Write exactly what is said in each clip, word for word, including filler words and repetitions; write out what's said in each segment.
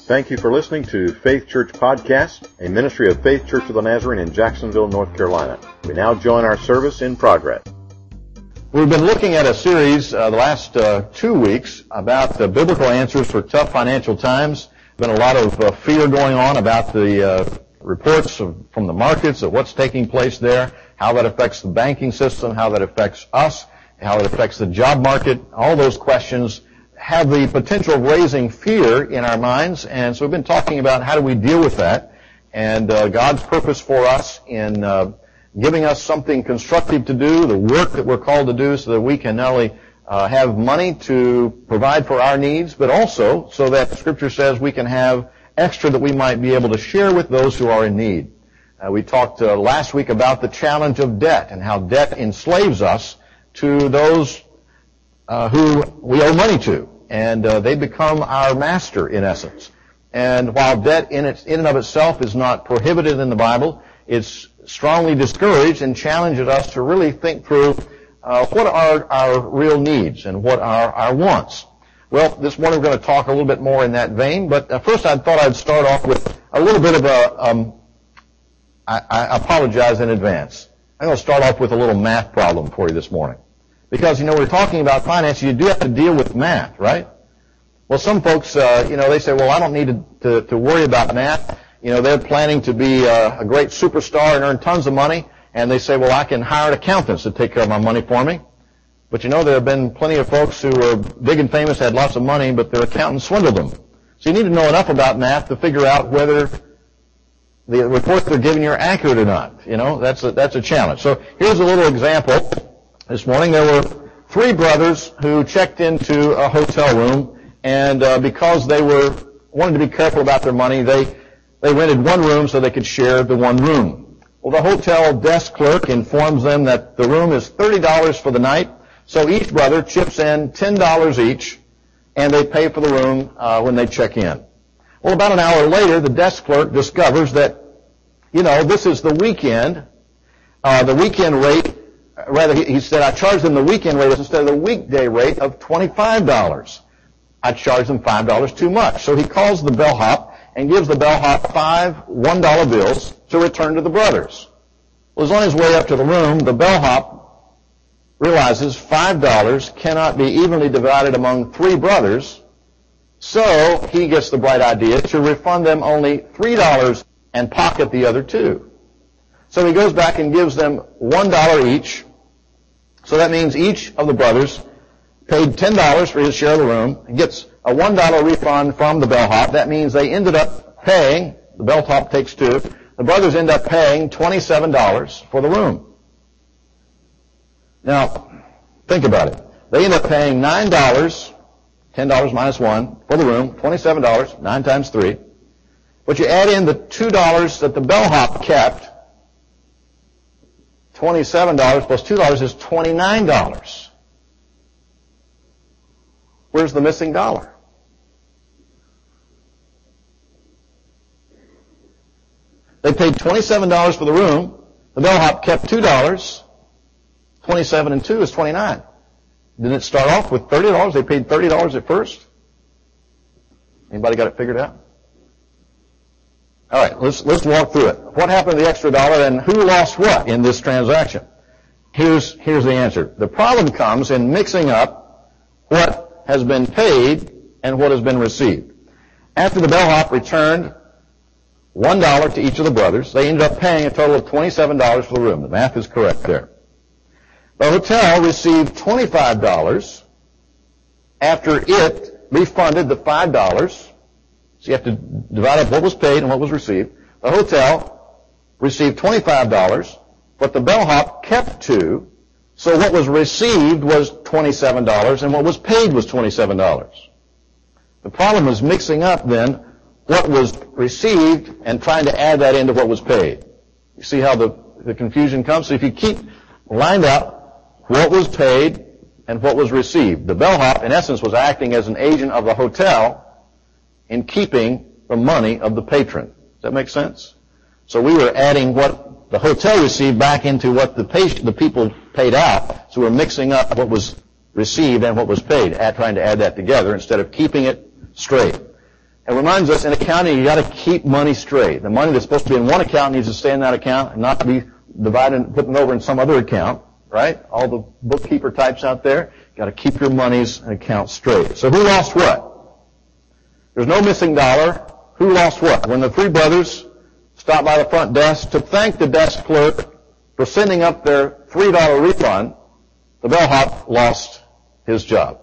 Thank you for listening to Faith Church Podcast, a ministry of Faith Church of the Nazarene in Jacksonville, North Carolina. We now join our service in progress. We've been looking at a series uh, the last uh, two weeks about the biblical answers for tough financial times. There's been a lot of uh, fear going on about the uh, reports of, from the markets of what's taking place there, how that affects the banking system, how that affects us, how it affects the job market. All those questions have the potential of raising fear in our minds, and so we've been talking about how do we deal with that, and uh, God's purpose for us in uh, giving us something constructive to do, the work that we're called to do, so that we can not only uh, have money to provide for our needs, but also so that Scripture says we can have extra that we might be able to share with those who are in need. Uh, we talked uh, last week about the challenge of debt and how debt enslaves us to those Uh, who we owe money to, and uh, they become our master in essence. And while debt in, its, in and of itself is not prohibited in the Bible, it's strongly discouraged and challenges us to really think through uh, what are our real needs and what are our wants. Well, this morning we're going to talk a little bit more in that vein, but uh, first I thought I'd start off with a little bit of a, um, I, I apologize in advance. I'm going to start off with a little math problem for you this morning. Because, you know, we're talking about finance, you do have to deal with math, right? Well, some folks, uh, you know, they say, well, I don't need to, to, to worry about math. You know, they're planning to be uh, a great superstar and earn tons of money, and they say, well, I can hire accountants to take care of my money for me. But, you know, there have been plenty of folks who were big and famous, had lots of money, but their accountants swindled them. So you need to know enough about math to figure out whether the reports they're giving you are accurate or not. You know, that's a, that's a challenge. So here's a little example. This morning there were three brothers who checked into a hotel room, and uh, because they were wanted to be careful about their money, they they rented one room so they could share the one room. Well, the hotel desk clerk informs them that the room is thirty dollars for the night, so each brother chips in ten dollars each, and they pay for the room uh, when they check in. Well, about an hour later, the desk clerk discovers that, you know, this is the weekend. Uh, the weekend rate Rather, he said, I charged them the weekend rate instead of the weekday rate of twenty-five dollars. I charged them five dollars too much. So he calls the bellhop and gives the bellhop five one dollar bills to return to the brothers. Well, he's on his way up to the room. The bellhop realizes five dollars cannot be evenly divided among three brothers. So he gets the bright idea to refund them only three dollars and pocket the other two. So he goes back and gives them one dollar each. So that means each of the brothers paid ten dollars for his share of the room and gets a one dollar refund from the bellhop. That means they ended up paying, the bellhop takes two, the brothers end up paying twenty-seven dollars for the room. Now, think about it. They end up paying nine dollars, ten dollars minus one, for the room, twenty-seven dollars, nine times three. But you add in the two dollars that the bellhop kept, twenty-seven dollars plus two dollars is twenty-nine dollars. Where's the missing dollar? They paid twenty-seven dollars for the room. The bellhop kept two dollars. twenty-seven and two is twenty-nine. Didn't it start off with thirty dollars? They paid thirty dollars at first. Anybody got it figured out? All right, let's let's walk through it. What happened to the extra dollar, and who lost what in this transaction? Here's here's the answer. The problem comes in mixing up what has been paid and what has been received. After the bellhop returned one dollar to each of the brothers, they ended up paying a total of twenty-seven dollars for the room. The math is correct there. The hotel received twenty-five dollars after it refunded the five dollars. So you have to divide up what was paid and what was received. The hotel received twenty-five dollars, but the bellhop kept two. So what was received was twenty-seven dollars, and what was paid was twenty-seven dollars. The problem was mixing up then what was received and trying to add that into what was paid. You see how the, the confusion comes? So if you keep lined out what was paid and what was received, the bellhop, in essence, was acting as an agent of the hotel in keeping the money of the patron. Does that make sense? So we were adding what the hotel received back into what the patient, the people paid out. So we're mixing up what was received and what was paid, at trying to add that together instead of keeping it straight. It reminds us in accounting, you got to keep money straight. The money that's supposed to be in one account needs to stay in that account and not to be divided and put over in some other account, right? All the bookkeeper types out there, you got to keep your money's account straight. So who lost what? There's no missing dollar. Who lost what? When the three brothers stopped by the front desk to thank the desk clerk for sending up their three dollar refund, the bellhop lost his job.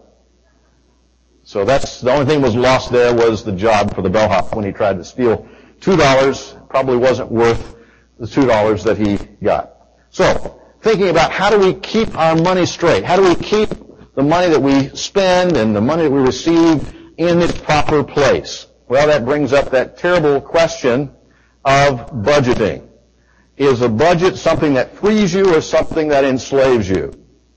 So that's the only thing that was lost there was the job for the bellhop when he tried to steal two dollars. Probably wasn't worth the two dollars that he got. So, thinking about how do we keep our money straight? How do we keep the money that we spend and the money that we receive in its proper place? Well, that brings up that terrible question of budgeting. Is a budget something that frees you or something that enslaves you?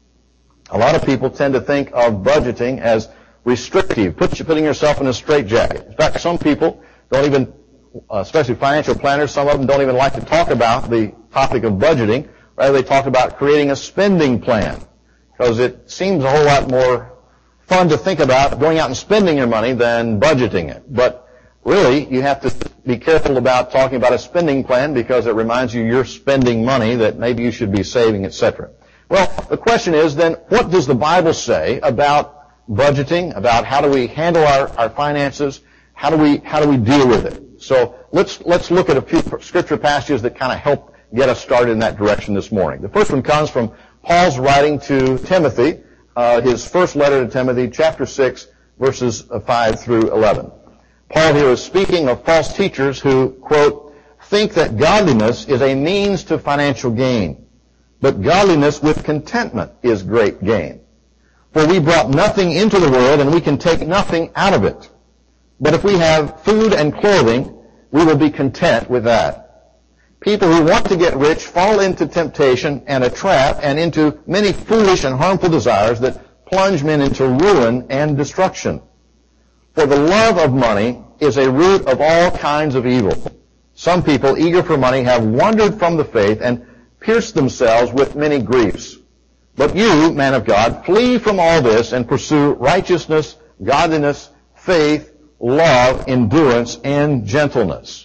A lot of people tend to think of budgeting as restrictive, put you, putting yourself in a straitjacket. In fact, some people don't even, uh, especially financial planners, some of them don't even like to talk about the topic of budgeting. Rather, they talk about creating a spending plan because it seems a whole lot more fun to think about going out and spending your money than budgeting it. But really, you have to be careful about talking about a spending plan because it reminds you you're spending money that maybe you should be saving, et cetera. Well, the question is then, what does the Bible say about budgeting, about how do we handle our, our finances, how do we how do we deal with it? So let's let's look at a few scripture passages that kind of help get us started in that direction this morning. The first one comes from Paul's writing to Timothy, uh, his first letter to Timothy, chapter six, verses five through eleven. Paul here is speaking of false teachers who, quote, think that godliness is a means to financial gain, but godliness with contentment is great gain. For we brought nothing into the world, and we can take nothing out of it. But if we have food and clothing, we will be content with that. People who want to get rich fall into temptation and a trap and into many foolish and harmful desires that plunge men into ruin and destruction. For the love of money is a root of all kinds of evil. Some people, eager for money, have wandered from the faith and pierced themselves with many griefs. But you, man of God, flee from all this and pursue righteousness, godliness, faith, love, endurance, and gentleness.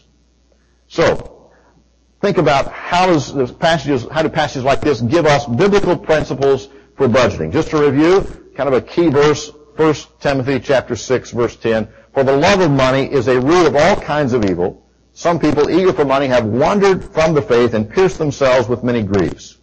So, think about how does the passages, how do passages like this give us biblical principles for budgeting? Just to review, kind of a key verse, First Timothy chapter six, verse ten. For the love of money is a root of all kinds of evil. Some people, eager for money, have wandered from the faith and pierced themselves with many griefs.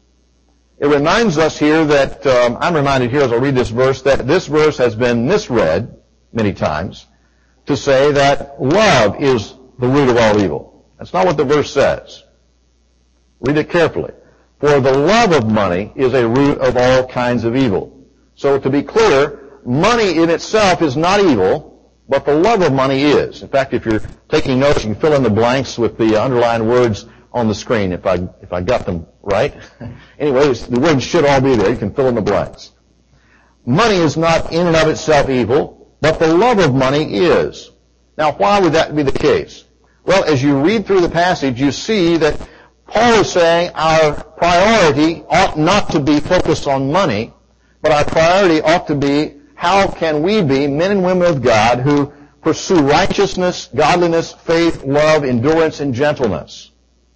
It reminds us here that, um, I'm reminded here as I read this verse, that this verse has been misread many times to say that love is the root of all evil. That's not what the verse says. Read it carefully. For the love of money is a root of all kinds of evil. So to be clear, money in itself is not evil, but the love of money is. In fact, if you're taking notes, you can fill in the blanks with the underlined words on the screen if I if I got them right. Anyways, the words should all be there. You can fill in the blanks. Money is not in and of itself evil, but the love of money is. Now, why would that be the case? Well, as you read through the passage, you see that Paul is saying our priority ought not to be focused on money, but our priority ought to be how can we be men and women of God who pursue righteousness, godliness, faith, love, endurance, and gentleness.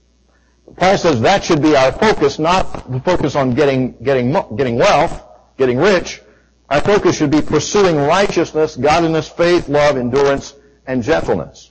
Paul says that should be our focus, not the focus on getting, getting, getting wealth, getting rich. Our focus should be pursuing righteousness, godliness, faith, love, endurance, and gentleness.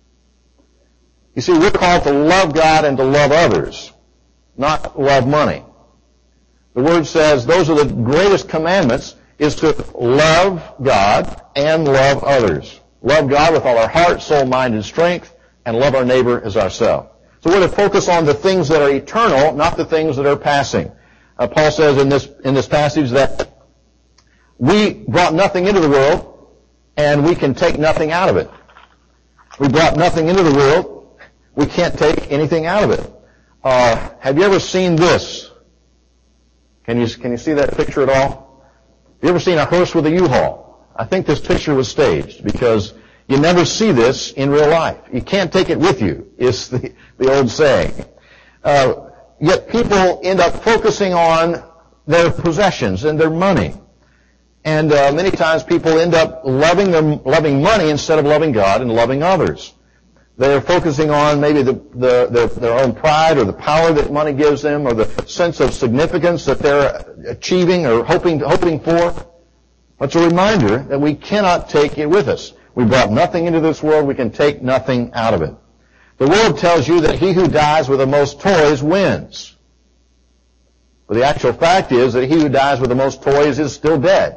You see, we're called to love God and to love others, not love money. The Word says those are the greatest commandments, is to love God and love others. Love God with all our heart, soul, mind, and strength, and love our neighbor as ourselves. So we're to focus on the things that are eternal, not the things that are passing. Uh, Paul says in this in this passage that we brought nothing into the world, and we can take nothing out of it. We brought nothing into the world, we can't take anything out of it. Uh, have you ever seen this? Can you can you see that picture at all? Have you ever seen a hearse with a U-Haul? I think this picture was staged because you never see this in real life. You can't take it with you, is the, the old saying. Uh, yet people end up focusing on their possessions and their money. And uh, many times people end up loving them, loving money instead of loving God and loving others. They're focusing on maybe the, the, their, their own pride or the power that money gives them or the sense of significance that they're achieving or hoping, hoping for. It's a reminder that we cannot take it with us. We brought nothing into this world. We can take nothing out of it. The world tells you that he who dies with the most toys wins. But the actual fact is that he who dies with the most toys is still dead.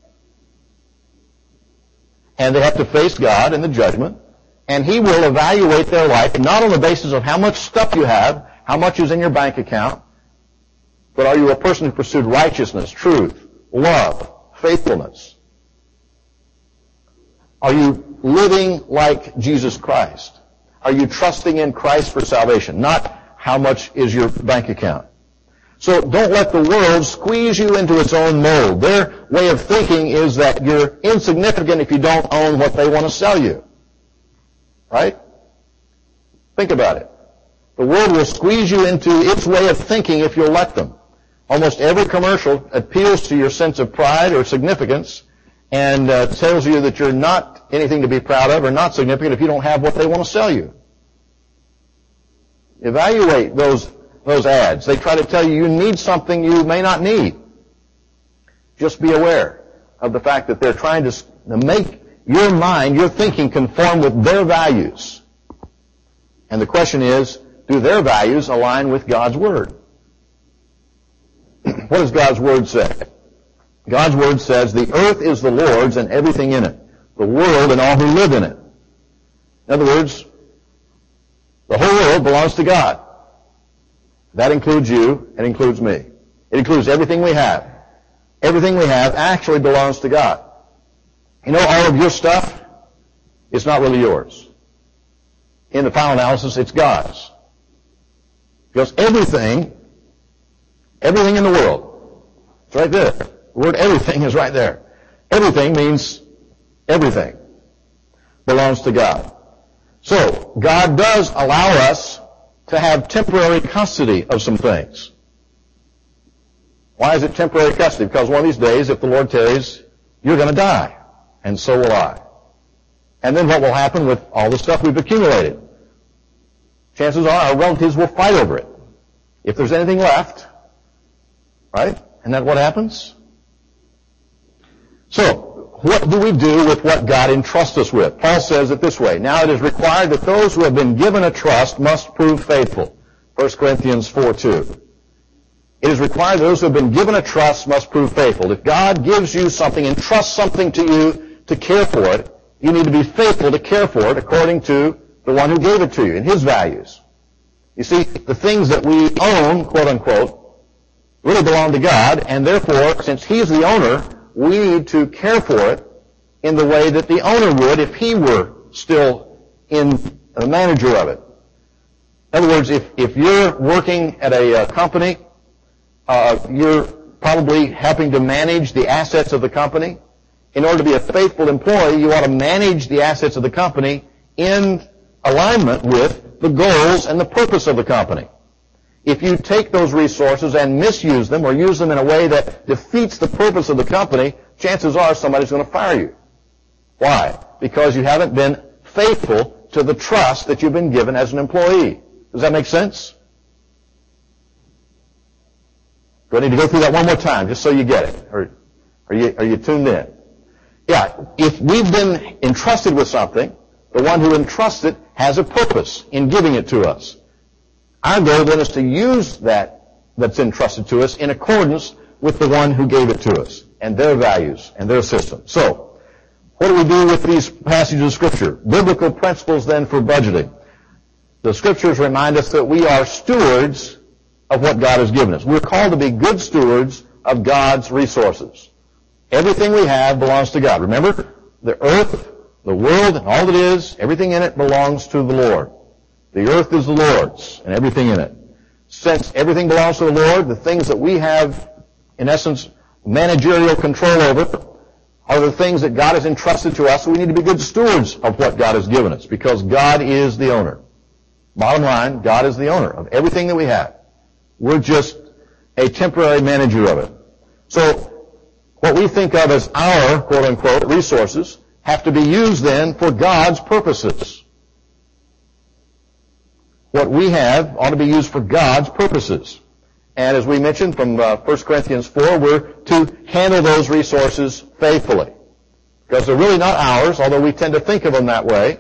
And they have to face God in the judgment. And he will evaluate their life not on the basis of how much stuff you have, how much is in your bank account, but are you a person who pursued righteousness, truth, love, faithfulness? Are you living like Jesus Christ? Are you trusting in Christ for salvation? Not how much is your bank account. So don't let the world squeeze you into its own mold. Their way of thinking is that you're insignificant if you don't own what they want to sell you. Right? Think about it. The world will squeeze you into its way of thinking if you'll let them. Almost every commercial appeals to your sense of pride or significance and uh, tells you that you're not anything to be proud of or not significant if you don't have what they want to sell you. Evaluate those, those ads. They try to tell you you need something you may not need. Just be aware of the fact that they're trying to make your mind, your thinking conform with their values. And the question is, do their values align with God's Word? What does God's Word say? God's Word says, the earth is the Lord's and everything in it, the world and all who live in it. In other words, the whole world belongs to God. That includes you, it includes me. It includes everything we have. Everything we have actually belongs to God. You know, all of your stuff is not really yours. In the final analysis, it's God's. Because everything, everything in the world, it's right there. The word everything is right there. Everything means everything belongs to God. So, God does allow us to have temporary custody of some things. Why is it temporary custody? Because one of these days, if the Lord tarries, you're going to die. And so will I. And then what will happen with all the stuff we've accumulated? Chances are our relatives will fight over it. If there's anything left, right? Isn't that what happens? So, what do we do with what God entrusts us with? Paul says it this way, now it is required that those who have been given a trust must prove faithful. First Corinthians four two. It is required that those who have been given a trust must prove faithful. If God gives you something, entrusts something to you to care for it, you need to be faithful to care for it according to the one who gave it to you and his values. You see, the things that we own, quote unquote, really belong to God, and therefore, since he's the owner, we need to care for it in the way that the owner would if he were still in the manager of it. In other words, if, if you're working at a uh, company, uh, you're probably helping to manage the assets of the company. In order to be a faithful employee, you ought to manage the assets of the company in alignment with the goals and the purpose of the company. If you take those resources and misuse them or use them in a way that defeats the purpose of the company, chances are somebody's going to fire you. Why? Because you haven't been faithful to the trust that you've been given as an employee. Does that make sense? Do I need to go through that one more time just so you get it? Or are you, are you tuned in? Yeah, if we've been entrusted with something, the one who entrusts it has a purpose in giving it to us. Our goal then is to use that that's entrusted to us in accordance with the one who gave it to us and their values and their system. So, what do we do with these passages of Scripture? Biblical principles then for budgeting. The Scriptures remind us that we are stewards of what God has given us. We're called to be good stewards of God's resources. Everything we have belongs to God. Remember, the earth, the world, and all that is, everything in it belongs to the Lord. The earth is the Lord's, and everything in it. Since everything belongs to the Lord, the things that we have, in essence, managerial control over, are the things that God has entrusted to us, so we need to be good stewards of what God has given us, because God is the owner. Bottom line, God is the owner of everything that we have. We're just a temporary manager of it. So, what we think of as our, quote-unquote, resources have to be used then for God's purposes. What we have ought to be used for God's purposes. And as we mentioned from uh, First Corinthians four, we're to handle those resources faithfully. Because they're really not ours, although we tend to think of them that way.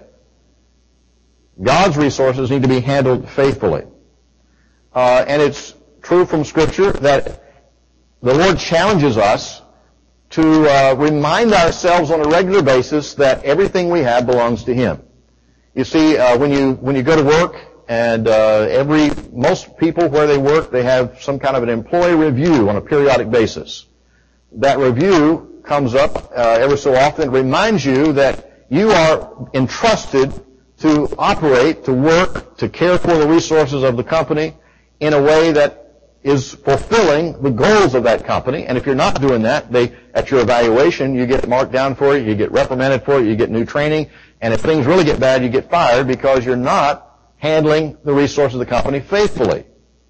God's resources need to be handled faithfully. Uh, and it's true from Scripture that the Lord challenges us to uh, remind ourselves on a regular basis that everything we have belongs to Him. You see, uh, when you when you go to work, and uh, every most people where they work, they have some kind of an employee review on a periodic basis. That review comes up uh, every so often. It reminds you that you are entrusted to operate, to work, to care for the resources of the company in a way that is fulfilling the goals of that company. And if you're not doing that, they, at your evaluation, you get marked down for it, you get reprimanded for it, you get new training, and if things really get bad, you get fired because you're not handling the resources of the company faithfully.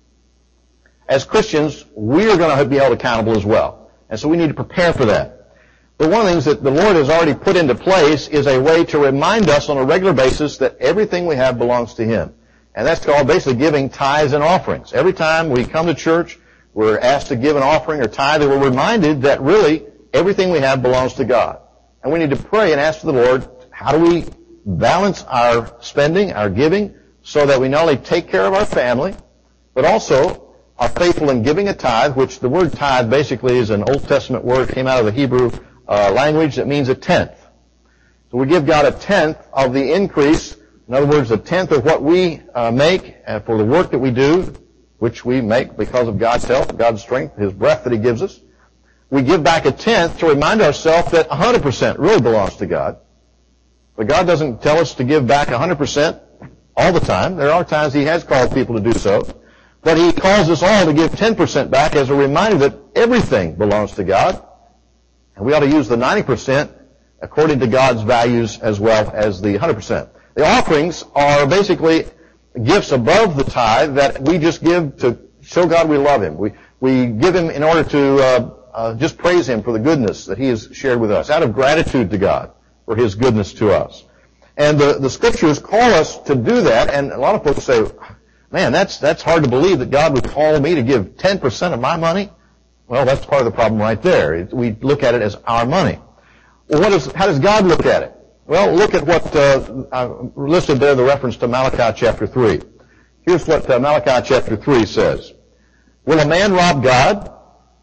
As Christians, we are going to be held accountable as well. And so we need to prepare for that. But one of the things that the Lord has already put into place is a way to remind us on a regular basis that everything we have belongs to Him. And that's called basically giving tithes and offerings. Every time we come to church, we're asked to give an offering or tithe, and we're reminded that really everything we have belongs to God. And we need to pray and ask the Lord, how do we balance our spending, our giving, so that we not only take care of our family, but also are faithful in giving a tithe, which the word tithe basically is an Old Testament word, came out of the Hebrew uh, language that means a tenth. So we give God a tenth of the increase. In other words, a tenth of what we uh, make uh, for the work that we do, which we make because of God's help, God's strength, His breath that He gives us. We give back a tenth to remind ourselves that one hundred percent really belongs to God. But God doesn't tell us to give back one hundred percent all the time. There are times He has called people to do so. But He calls us all to give ten percent back as a reminder that everything belongs to God. And we ought to use the ninety percent according to God's values as well as the one hundred percent. The offerings are basically gifts above the tithe that we just give to show God we love Him. We, we give Him in order to uh, uh, just praise Him for the goodness that He has shared with us, out of gratitude to God for His goodness to us. And the, the Scriptures call us to do that, and a lot of folks say, man, that's, that's hard to believe that God would call me to give ten percent of my money. Well, that's part of the problem right there. It, we look at it as our money. Well, what is, how does God look at it? Well, look at what uh, I listed there, the reference to Malachi chapter three. Here's what uh, Malachi chapter three says. Will a man rob God?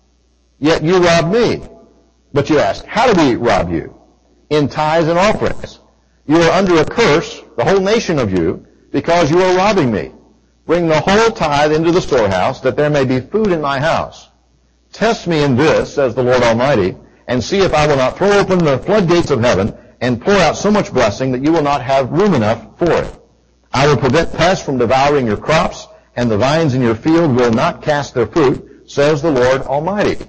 Yet you rob me. But you ask, how do we rob you? In tithes and offerings. You are under a curse, the whole nation of you, because you are robbing me. Bring the whole tithe into the storehouse, that there may be food in my house. Test me in this, says the Lord Almighty, and see if I will not throw open the floodgates of heaven and pour out so much blessing that you will not have room enough for it. I will prevent pests from devouring your crops, and the vines in your field will not cast their fruit, says the Lord Almighty.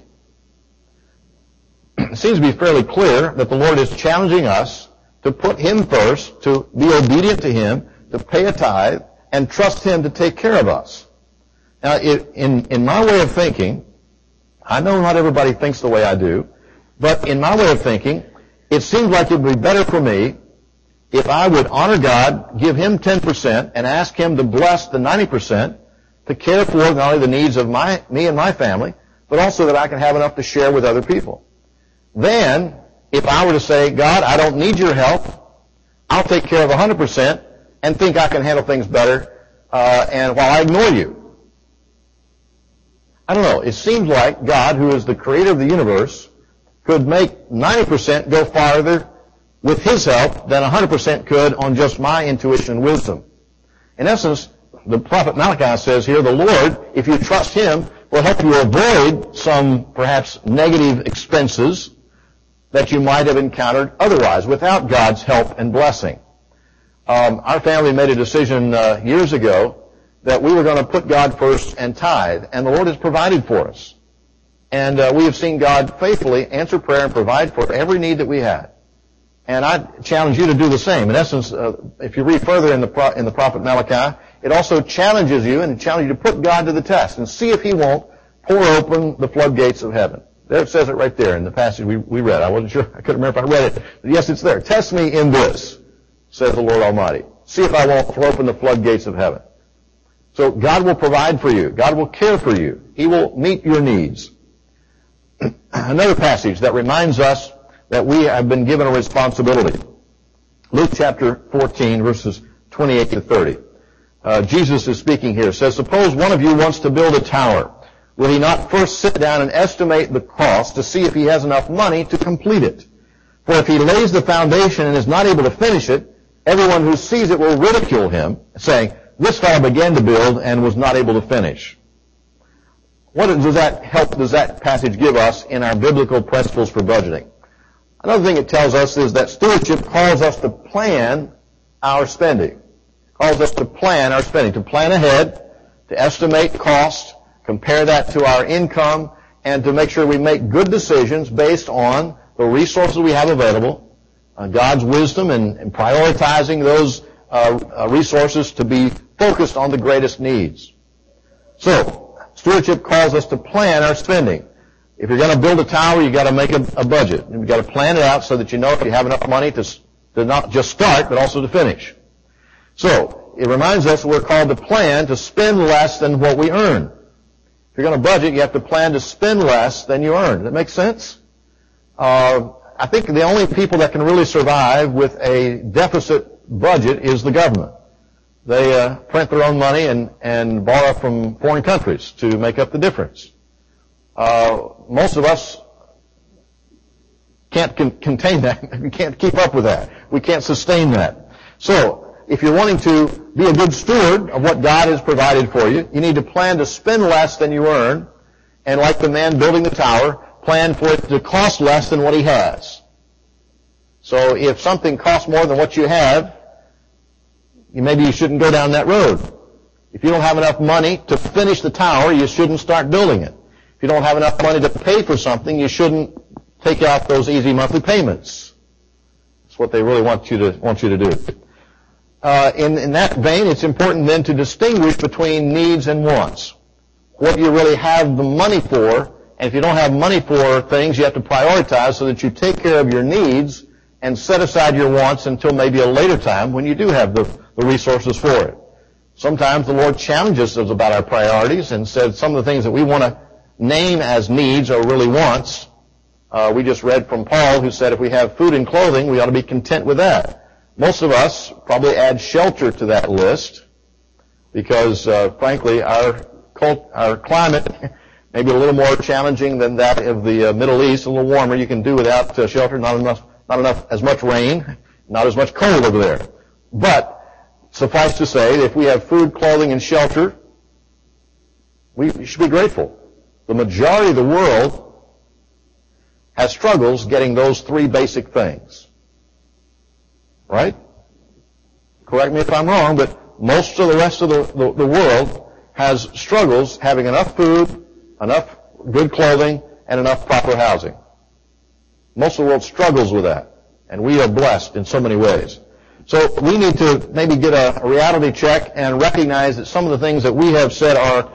It seems to be fairly clear that the Lord is challenging us to put Him first, to be obedient to Him, to pay a tithe, and trust Him to take care of us. Now, it, in, in my way of thinking, I know not everybody thinks the way I do, but in my way of thinking, it seems like it would be better for me if I would honor God, give Him ten percent, and ask Him to bless the ninety percent to care for not only the needs of my, me and my family, but also that I can have enough to share with other people. Then, if I were to say, God, I don't need your help, I'll take care of one hundred percent and think I can handle things better, uh, and while I ignore you. I don't know. It seems like God, who is the creator of the universe, could make ninety percent go farther with His help than one hundred percent could on just my intuition and wisdom. In essence, the prophet Malachi says here, the Lord, if you trust Him, will help you avoid some perhaps negative expenses that you might have encountered otherwise without God's help and blessing. Um, our family made a decision uh, years ago that we were going to put God first and tithe, and the Lord has provided for us. And uh, we have seen God faithfully answer prayer and provide for every need that we had. And I challenge you to do the same. In essence, uh, if you read further in the pro- in the prophet Malachi, it also challenges you and challenges you to put God to the test and see if He won't pour open the floodgates of heaven. There it says it right there in the passage we, we read. I wasn't sure. I couldn't remember if I read it. But yes, it's there. Test me in this, says the Lord Almighty. See if I won't throw open the floodgates of heaven. So God will provide for you. God will care for you. He will meet your needs. Another passage that reminds us that we have been given a responsibility. Luke chapter fourteen, verses twenty-eight to thirty. Uh, Jesus is speaking here. It says, suppose one of you wants to build a tower. Will he not first sit down and estimate the cost to see if he has enough money to complete it? For if he lays the foundation and is not able to finish it, everyone who sees it will ridicule him, saying, this fellow began to build and was not able to finish. What does that help, does that passage give us in our biblical principles for budgeting? Another thing it tells us is that stewardship calls us to plan our spending. It calls us to plan our spending, to plan ahead, to estimate cost, compare that to our income, and to make sure we make good decisions based on the resources we have available, uh, God's wisdom, and, and prioritizing those uh, uh, resources to be focused on the greatest needs. So, stewardship calls us to plan our spending. If you're going to build a tower, you've got to make a, a budget. You've got to plan it out so that you know if you have enough money to, to not just start, but also to finish. So, it reminds us we're called to plan to spend less than what we earn. If you're going to budget, you have to plan to spend less than you earn. Does that make sense? Uh, I think the only people that can really survive with a deficit budget is the government. They uh, print their own money and, and borrow from foreign countries to make up the difference. Uh, most of us can't con- contain that. We can't keep up with that. We can't sustain that. So, if you're wanting to be a good steward of what God has provided for you, you need to plan to spend less than you earn, and like the man building the tower, plan for it to cost less than what he has. So if something costs more than what you have, you, maybe you shouldn't go down that road. If you don't have enough money to finish the tower, you shouldn't start building it. If you don't have enough money to pay for something, you shouldn't take out those easy monthly payments. That's what they really want you to want you to do. Uh, in, in that vein, it's important then to distinguish between needs and wants. What you really have the money for, and if you don't have money for things, you have to prioritize so that you take care of your needs and set aside your wants until maybe a later time when you do have the, the resources for it. Sometimes the Lord challenges us about our priorities and said some of the things that we want to name as needs are really wants. Uh, we just read from Paul who said if we have food and clothing, we ought to be content with that. Most of us probably add shelter to that list because, uh, frankly, our cult, our climate may be a little more challenging than that of the uh, Middle East, a little warmer. You can do without uh, shelter, not enough, not enough, as much rain, not as much cold over there. But suffice to say, that if we have food, clothing, and shelter, we should be grateful. The majority of the world has struggles getting those three basic things. Right? Correct me if I'm wrong, but most of the rest of the, the, the world has struggles having enough food, enough good clothing, and enough proper housing. Most of the world struggles with that, and we are blessed in so many ways. So we need to maybe get a, a reality check and recognize that some of the things that we have said are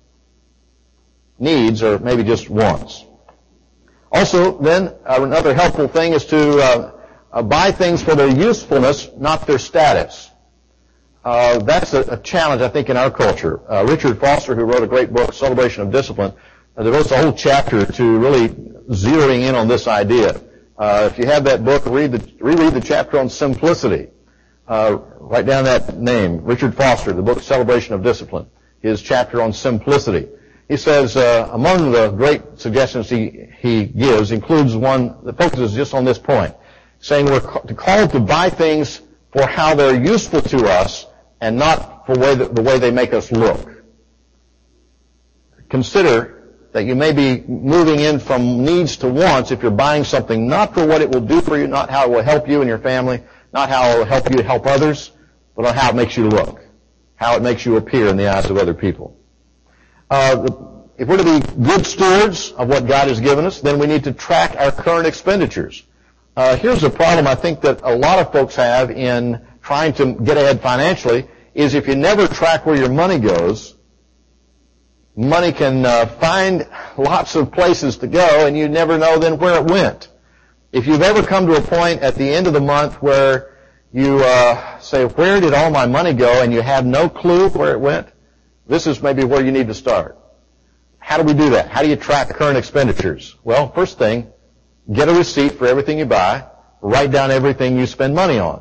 needs or maybe just wants. Also, then, uh, another helpful thing is to uh, Uh, buy things for their usefulness, not their status. Uh, that's a, a challenge, I think, in our culture. Uh, Richard Foster, who wrote a great book, Celebration of Discipline, uh, devotes a whole chapter to really zeroing in on this idea. Uh, if you have that book, read the, reread the chapter on simplicity. Uh, write down that name, Richard Foster, the book Celebration of Discipline, his chapter on simplicity. He says, uh, among the great suggestions he, he gives includes one that focuses just on this point, saying we're called to buy things for how they're useful to us and not for way the, the way they make us look. Consider that you may be moving in from needs to wants if you're buying something not for what it will do for you, not how it will help you and your family, not how it will help you to help others, but on how it makes you look, how it makes you appear in the eyes of other people. Uh, if we're to be good stewards of what God has given us, then we need to track our current expenditures. Uh, here's a problem I think that a lot of folks have in trying to get ahead financially, is if you never track where your money goes, money can uh, find lots of places to go, and you never know then where it went. If you've ever come to a point at the end of the month where you uh, say, where did all my money go, and you have no clue where it went, this is maybe where you need to start. How do we do that? How do you track current expenditures? Well, first thing, get a receipt for everything you buy. Write down everything you spend money on.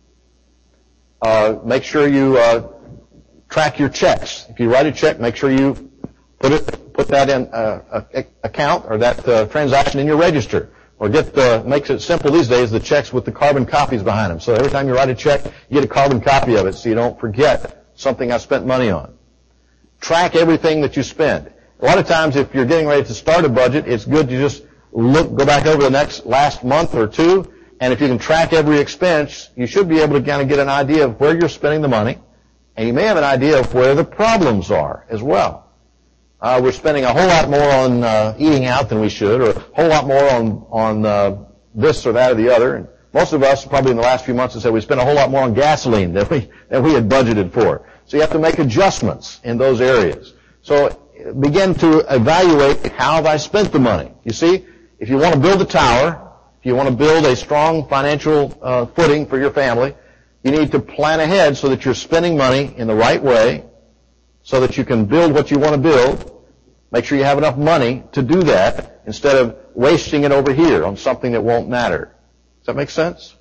Uh, make sure you uh, track your checks. If you write a check, make sure you put it, put that in uh, a account or that uh, transaction in your register. Or get the, makes it simple these days, the checks with the carbon copies behind them. So every time you write a check, you get a carbon copy of it so you don't forget something I spent money on. Track everything that you spend. A lot of times if you're getting ready to start a budget, it's good to just look, go back over the next last month or two, and if you can track every expense, you should be able to kind of get an idea of where you're spending the money, and you may have an idea of where the problems are as well. Uh, we're spending a whole lot more on uh, eating out than we should, or a whole lot more on on uh, this or that or the other. And most of us, probably in the last few months, have said we spent a whole lot more on gasoline than we than we had budgeted for. So you have to make adjustments in those areas. So begin to evaluate how have I spent the money. You see, if you want to build a tower, if you want to build a strong financial uh, footing for your family, you need to plan ahead so that you're spending money in the right way, so that you can build what you want to build. Make sure you have enough money to do that instead of wasting it over here on something that won't matter. Does that make sense?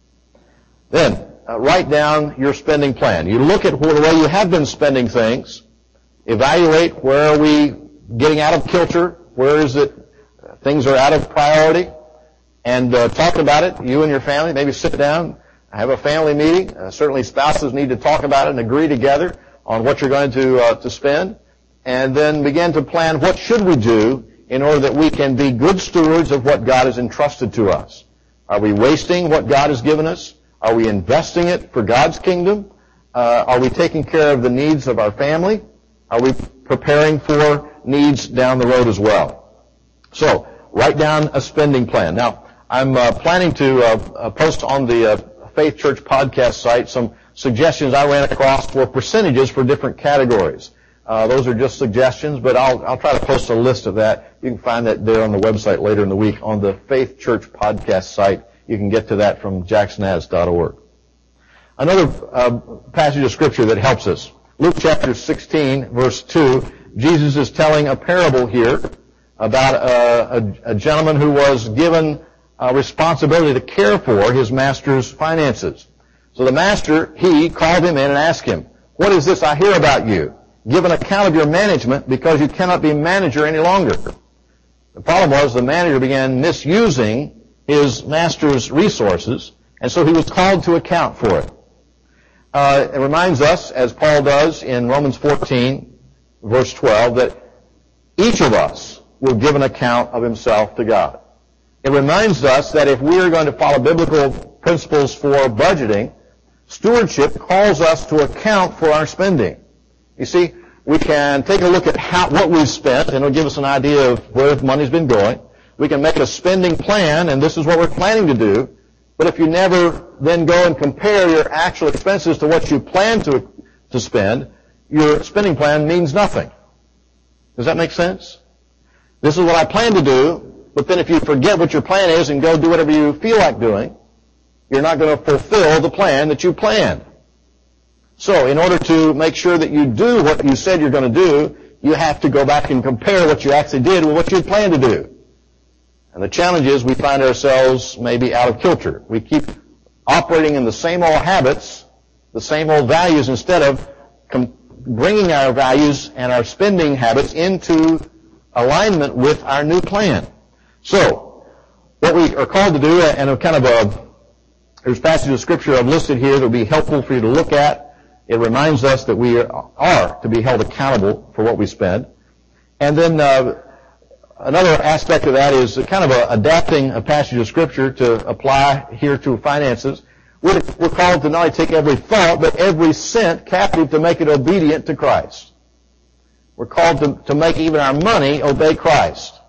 Then, uh, write down your spending plan. You look at the way you have been spending things, evaluate where are we getting out of kilter, where is it uh, things are out of priority, and uh, talk about it, you and your family. Maybe sit down, have a family meeting. Uh, certainly spouses need to talk about it and agree together on what you're going to uh, to spend, and then begin to plan what should we do in order that we can be good stewards of what God has entrusted to us. Are we wasting what God has given us? Are we investing it for God's kingdom? Uh, are we taking care of the needs of our family? Are we preparing for needs down the road as well? So, write down a spending plan. Now, I'm uh, planning to uh, uh, post on the uh, Faith Church podcast site some suggestions I ran across for percentages for different categories. Uh, those are just suggestions, but I'll, I'll try to post a list of that. You can find that there on the website later in the week on the Faith Church podcast site. You can get to that from jackson az dot org. Another uh, passage of Scripture that helps us. Luke chapter sixteen, verse two. Jesus is telling a parable here about a, a, a gentleman who was given a responsibility to care for his master's finances. So the master, he called him in and asked him, "What is this I hear about you? Give an account of your management because you cannot be manager any longer." The problem was the manager began misusing his master's resources, and so he was called to account for it. Uh, it reminds us, as Paul does in Romans fourteen, verse twelve, that each of us will give an account of himself to God. It reminds us that if we are going to follow biblical principles for budgeting, stewardship calls us to account for our spending. You see, we can take a look at how, what we've spent, and it'll give us an idea of where the money's been going. We can make a spending plan, and this is what we're planning to do. But if you never then go and compare your actual expenses to what you plan to, to spend, your spending plan means nothing. Does that make sense? This is what I plan to do, but then if you forget what your plan is and go do whatever you feel like doing, you're not going to fulfill the plan that you planned. So, in order to make sure that you do what you said you're going to do, you have to go back and compare what you actually did with what you had planned to do. And the challenge is we find ourselves maybe out of kilter. We keep operating in the same old habits, the same old values, instead of com- bringing our values and our spending habits into alignment with our new plan. So, what we are called to do, and a kind of a, there's passages of Scripture I've listed here that will be helpful for you to look at. It reminds us that we are to be held accountable for what we spend. And then uh, another aspect of that is kind of a, adapting a passage of Scripture to apply here to finances. We're, we're called to not only take every thought, but every cent captive to make it obedient to Christ. We're called to, to make even our money obey Christ.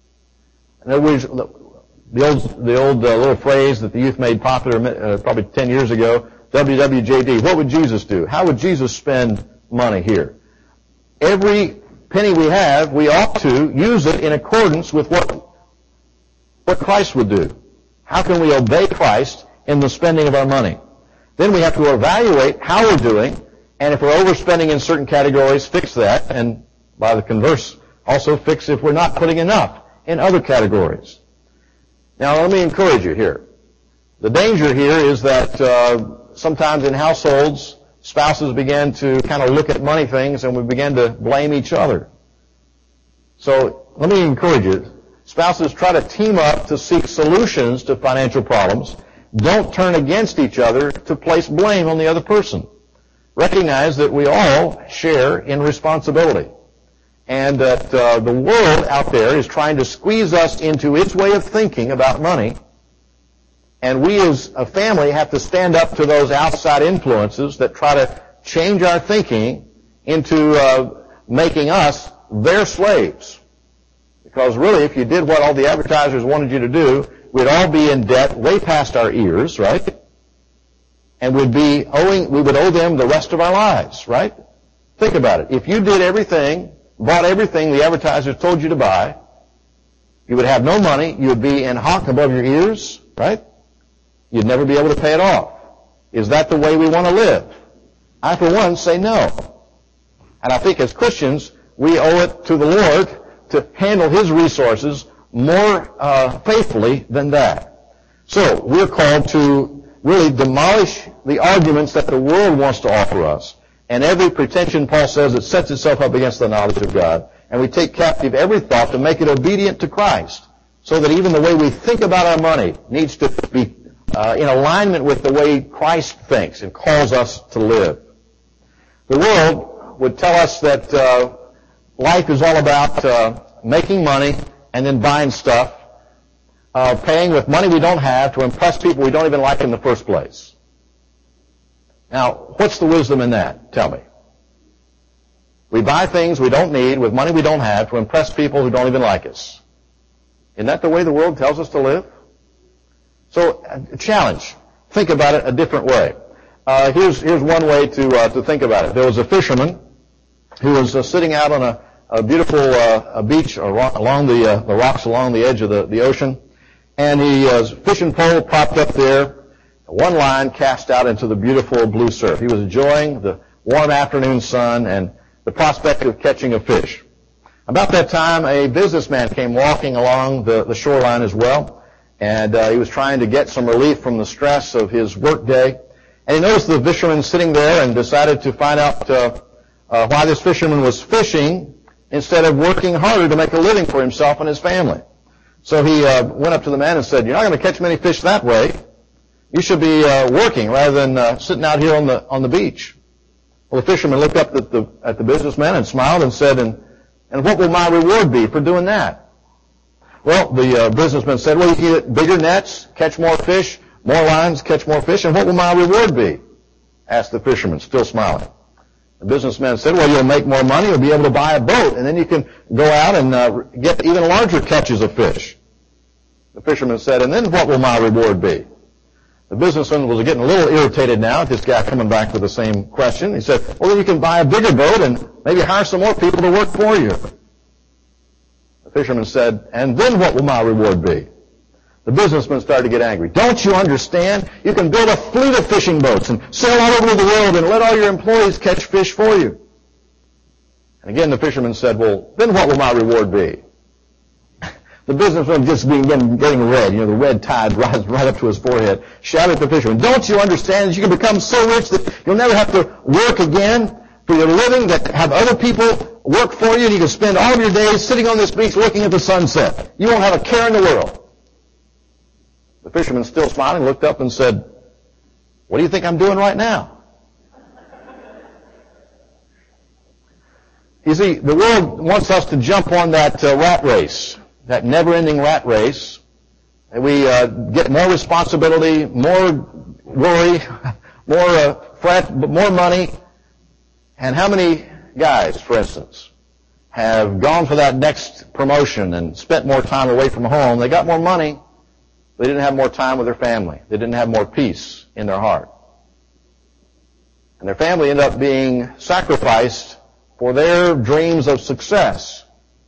In other words, the old, the old uh, little phrase that the youth made popular uh, probably ten years ago, W W J D, what would Jesus do? How would Jesus spend money here? Every penny we have, we ought to use it in accordance with what, what Christ would do. How can we obey Christ in the spending of our money? Then we have to evaluate how we're doing, and if we're overspending in certain categories, fix that, and by the converse, also fix if we're not putting enough in other categories. Now, let me encourage you here. The danger here is that uh, sometimes in households, spouses begin to kind of look at money things and we begin to blame each other. So let me encourage you. Spouses, try to team up to seek solutions to financial problems. Don't turn against each other to place blame on the other person. Recognize that we all share in responsibility, and that uh, the world out there is trying to squeeze us into its way of thinking about money, and we as a family have to stand up to those outside influences that try to change our thinking into uh, making us their slaves. Because really, if you did what all the advertisers wanted you to do, we'd all be in debt way past our ears, right? And we'd be owing, we would owe them the rest of our lives, right? Think about it. If you did everything, bought everything the advertisers told you to buy, you would have no money, you would be in hock above your ears, right? You'd never be able to pay it off. Is that the way we want to live? I, for one, say no. And I think as Christians, we owe it to the Lord to handle His resources more uh, faithfully than that. So, we're called to really demolish the arguments that the world wants to offer us. And every pretension, Paul says, that sets itself up against the knowledge of God. And we take captive every thought to make it obedient to Christ. So that even the way we think about our money needs to be uh, in alignment with the way Christ thinks and calls us to live. The world would tell us that uh, life is all about uh, making money and then buying stuff, uh, paying with money we don't have to impress people we don't even like in the first place. Now, what's the wisdom in that? Tell me. We buy things we don't need with money we don't have to impress people who don't even like us. Isn't that the way the world tells us to live? So, a challenge. Think about it a different way. Uh, here's, here's one way to, uh, to think about it. There was a fisherman who was uh, sitting out on a, a beautiful uh, a beach along the, uh, the rocks along the edge of the, the ocean, and he uh, fishing pole propped up there, one line cast out into the beautiful blue surf. He was enjoying the warm afternoon sun and the prospect of catching a fish. About that time, a businessman came walking along the, the shoreline as well, and uh, he was trying to get some relief from the stress of his work day. And he noticed the fisherman sitting there and decided to find out uh, uh, why this fisherman was fishing instead of working harder to make a living for himself and his family. So he uh, went up to the man and said, "You're not going to catch many fish that way. You should be uh, working rather than uh, sitting out here on the on the beach." Well, the fisherman looked up at the at the businessman and smiled and said, "And and what will my reward be for doing that?" Well, the uh, businessman said, "Well, you can get bigger nets, catch more fish, more lines, catch more fish, and what will my reward be?" asked the fisherman, still smiling. The businessman said, "Well, you'll make more money, you'll be able to buy a boat, and then you can go out and uh, get even larger catches of fish." The fisherman said, "And then what will my reward be?" The businessman was getting a little irritated now at this guy coming back with the same question. He said, "Well, then you can buy a bigger boat and maybe hire some more people to work for you." The fisherman said, "And then what will my reward be?" The businessman started to get angry. "Don't you understand? You can build a fleet of fishing boats and sail all over the world and let all your employees catch fish for you." And again the fisherman said, "Well, then what will my reward be?" The businessman, just being, getting red, you know, the red tide rises right up to his forehead, shouted at the fisherman, "Don't you understand that you can become so rich that you'll never have to work again for your living, that have other people work for you, and you can spend all of your days sitting on this beach looking at the sunset. You won't have a care in the world." The fisherman, still smiling, looked up and said, "What do you think I'm doing right now?" You see, the world wants us to jump on that uh, rat race, that never-ending rat race. And we uh, get more responsibility, more worry, more uh, fret, more money. And how many guys, for instance, have gone for that next promotion and spent more time away from home? They got more money. They didn't have more time with their family. They didn't have more peace in their heart. And their family ended up being sacrificed for their dreams of success.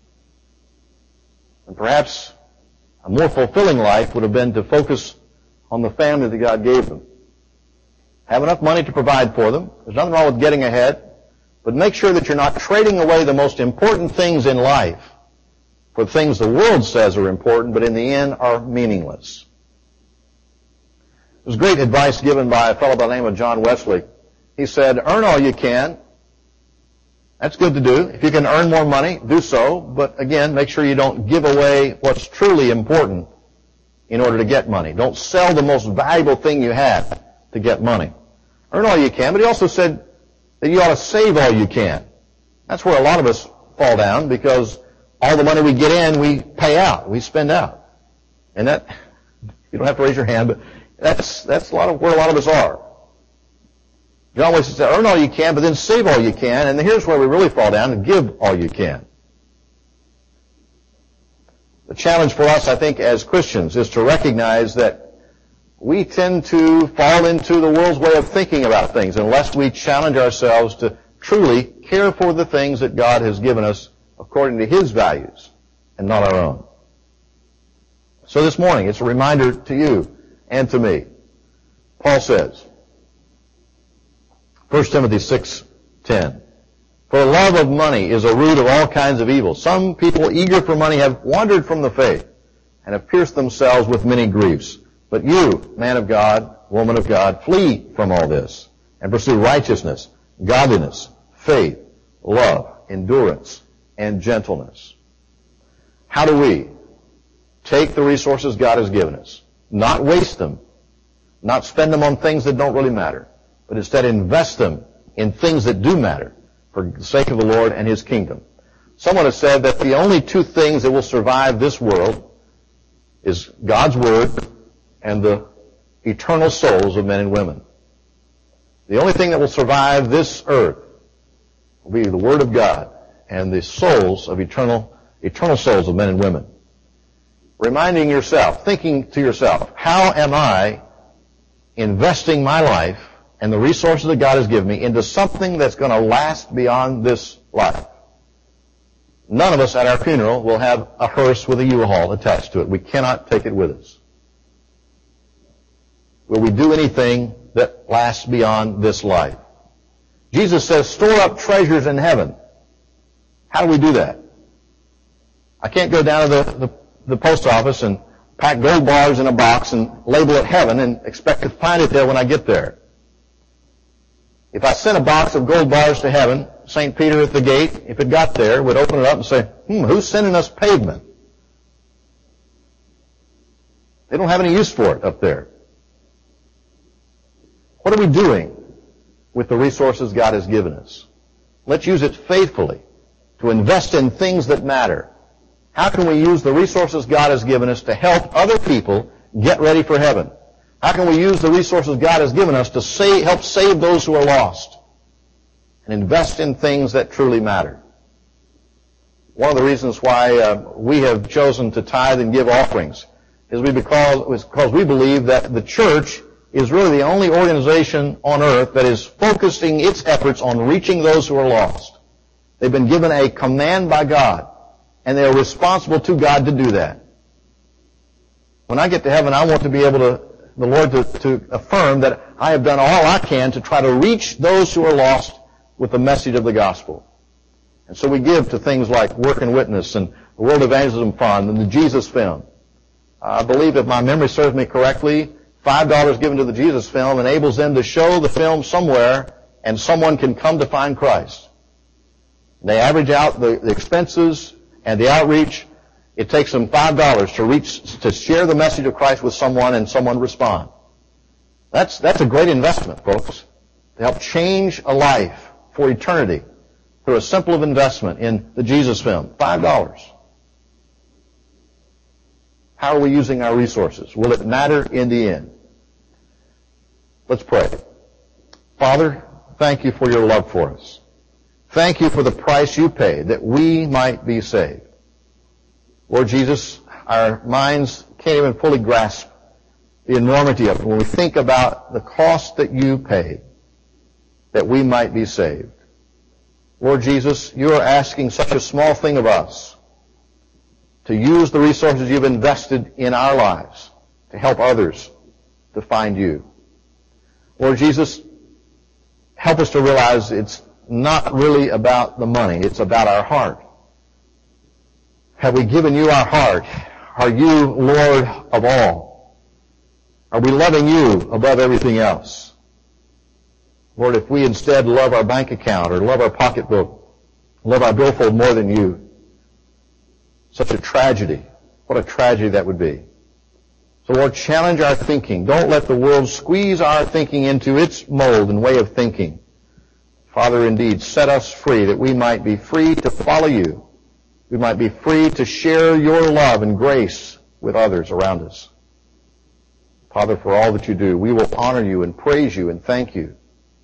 And perhaps a more fulfilling life would have been to focus on the family that God gave them. Have enough money to provide for them. There's nothing wrong with getting ahead. But make sure that you're not trading away the most important things in life for things the world says are important, but in the end are meaningless. There's great advice given by a fellow by the name of John Wesley. He said, earn all you can. That's good to do. If you can earn more money, do so. But again, make sure you don't give away what's truly important in order to get money. Don't sell the most valuable thing you have to get money. Earn all you can. But he also said that you ought to save all you can. That's where a lot of us fall down, because all the money we get in, we pay out. We spend out. And that, you don't have to raise your hand, but that's, that's a lot of where a lot of us are. John Wesley said, earn all you can, but then save all you can. And here's where we really fall down, and give all you can. The challenge for us, I think, as Christians is to recognize that we tend to fall into the world's way of thinking about things unless we challenge ourselves to truly care for the things that God has given us according to His values and not our own. So this morning, it's a reminder to you and to me. Paul says, First Timothy six ten, for the love of money is a root of all kinds of evil. Some people eager for money have wandered from the faith and have pierced themselves with many griefs. But you, man of God, woman of God, flee from all this and pursue righteousness, godliness, faith, love, endurance, and gentleness. How do we take the resources God has given us, not waste them, not spend them on things that don't really matter, but instead invest them in things that do matter for the sake of the Lord and His kingdom? Someone has said that the only two things that will survive this world is God's Word and the eternal souls of men and women. The only thing that will survive this earth will be the Word of God and the souls of eternal, eternal souls of men and women. Reminding yourself, thinking to yourself, how am I investing my life and the resources that God has given me into something that's going to last beyond this life? None of us at our funeral will have a hearse with a U-Haul attached to it. We cannot take it with us. Will we do anything that lasts beyond this life? Jesus says, store up treasures in heaven. How do we do that? I can't go down to the, the, the post office and pack gold bars in a box and label it heaven and expect to find it there when I get there. If I sent a box of gold bars to heaven, Saint Peter at the gate, if it got there, would open it up and say, hmm, who's sending us pavement? They don't have any use for it up there. What are we doing with the resources God has given us? Let's use it faithfully to invest in things that matter. How can we use the resources God has given us to help other people get ready for heaven? How can we use the resources God has given us to save, help save those who are lost and invest in things that truly matter? One of the reasons why uh, we have chosen to tithe and give offerings is we because, because we believe that the church is really the only organization on earth that is focusing its efforts on reaching those who are lost. They've been given a command by God, and they are responsible to God to do that. When I get to heaven, I want to be able to, the Lord to, to affirm that I have done all I can to try to reach those who are lost with the message of the gospel. And so we give to things like Work and Witness and the World Evangelism Fund and the Jesus Film. I believe, if my memory serves me correctly, five dollars given to the Jesus Film enables them to show the film somewhere and someone can come to find Christ. They average out the, the expenses and the outreach. It takes them five dollars to reach, to share the message of Christ with someone and someone respond. That's, that's a great investment, folks, to help change a life for eternity through a simple investment in the Jesus Film. Five dollars. How are we using our resources? Will it matter in the end? Let's pray. Father, thank you for your love for us. Thank you for the price you paid that we might be saved. Lord Jesus, our minds can't even fully grasp the enormity of it when we think about the cost that you paid that we might be saved. Lord Jesus, you are asking such a small thing of us, to use the resources you've invested in our lives to help others to find you. Lord Jesus, help us to realize it's not really about the money. It's about our heart. Have we given you our heart? Are you Lord of all? Are we loving you above everything else? Lord, if we instead love our bank account or love our pocketbook, love our billfold more than you, such a tragedy. What a tragedy that would be. So Lord, challenge our thinking. Don't let the world squeeze our thinking into its mold and way of thinking. Father, indeed, set us free that we might be free to follow you. We might be free to share your love and grace with others around us. Father, for all that you do, we will honor you and praise you and thank you.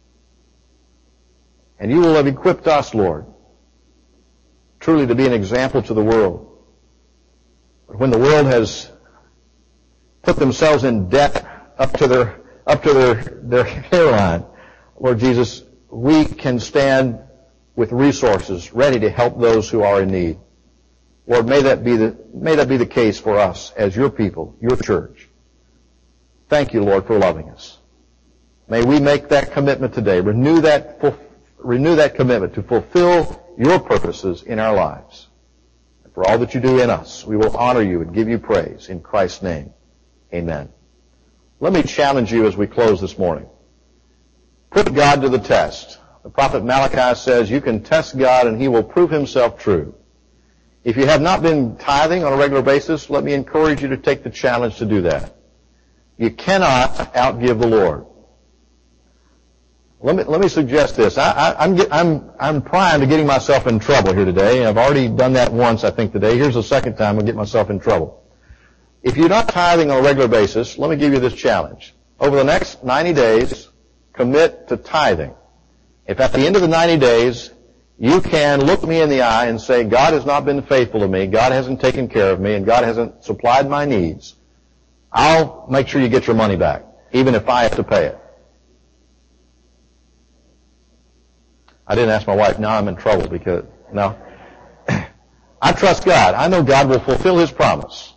And you will have equipped us, Lord, truly to be an example to the world. But when the world has put themselves in debt up to their up to their, their hairline, Lord Jesus, we can stand with resources ready to help those who are in need. Lord, may that be the may that be the case for us as your people, your church. Thank you, Lord, for loving us. May we make that commitment today. Renew that renew that commitment to fulfill your purposes in our lives. And for all that you do in us, we will honor you and give you praise. In Christ's name, amen. Let me challenge you as we close this morning. Put God to the test. The prophet Malachi says you can test God and he will prove himself true. If you have not been tithing on a regular basis, let me encourage you to take the challenge to do that. You cannot outgive the Lord. Let me, let me suggest this. I, I, I'm, get, I'm, I'm primed to getting myself in trouble here today. I've already done that once, I think, today. Here's the second time I'll get myself in trouble. If you're not tithing on a regular basis, let me give you this challenge. Over the next ninety days, commit to tithing. If at the end of the ninety days, you can look me in the eye and say, God has not been faithful to me, God hasn't taken care of me, and God hasn't supplied my needs, I'll make sure you get your money back, even if I have to pay it. I didn't ask my wife. Now I'm in trouble because, no. I trust God. I know God will fulfill his promise.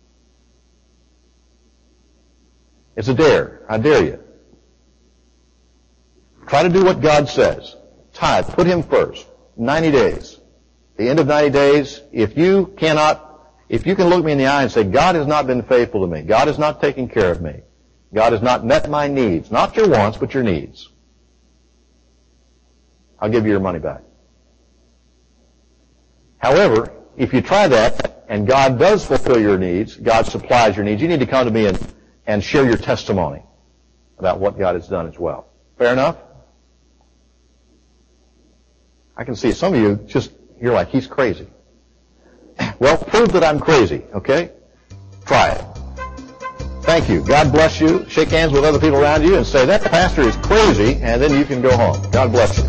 It's a dare. I dare you. Try to do what God says. Tithe. Put him first. ninety days. At the end of ninety days, if you cannot, if you can look me in the eye and say, God has not been faithful to me, God has not taken care of me, God has not met my needs, not your wants, but your needs, I'll give you your money back. However, if you try that and God does fulfill your needs, God supplies your needs, you need to come to me and, and share your testimony about what God has done as well. Fair enough? I can see some of you just, you're like, he's crazy. Well, prove that I'm crazy, okay? Try it. Thank you. God bless you. Shake hands with other people around you and say, that pastor is crazy, and then you can go home. God bless you.